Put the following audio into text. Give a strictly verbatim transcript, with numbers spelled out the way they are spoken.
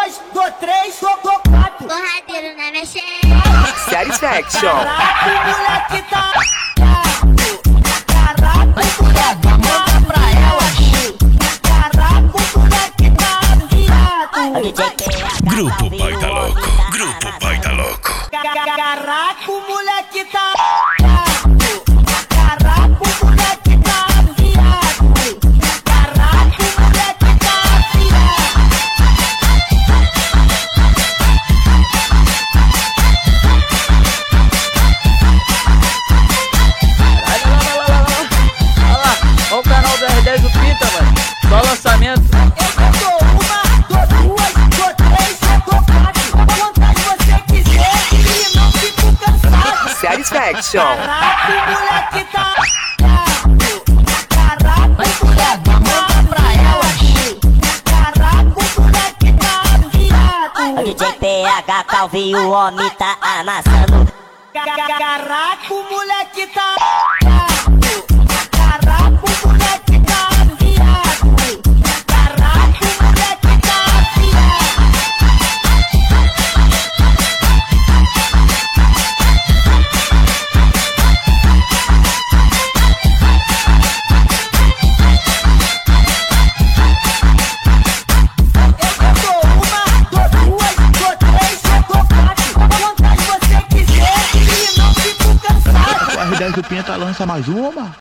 duas, dou três, dou, dou quatro. Porradeiro na minha xereca. Satisfaction. Caraca, o moleque tá. Caraca, o moleque manda pra ela. Caraca, o moleque tá virado. Grupo Pai tá Louco. Grupo Pai tá Louco. Caraca, o moleque tá. Caraca, o moleque tá virado. Caraca, o moleque tá virado. Olha lá, olha o canal do R dez do Pinta, mano. Só lançamento. Eu dou uma, dou duas, dou três, dou quatro. Quantas você quiser e não fico cansado. Satisfaction. Caraca, o moleque tá. Caraca, o moleque manda pra ela. Caraca, o moleque tá virado. D J P H Calvi, o homem tá amassando. Caraca, o moleque tá. Caraca, o moleque tá virado. Caraca, o moleque tá virado. Eu dou uma, dou duas, dou três, dou quatro. Quantas você quiser e não fico cansado. O R dez do Pinta lança mais uma.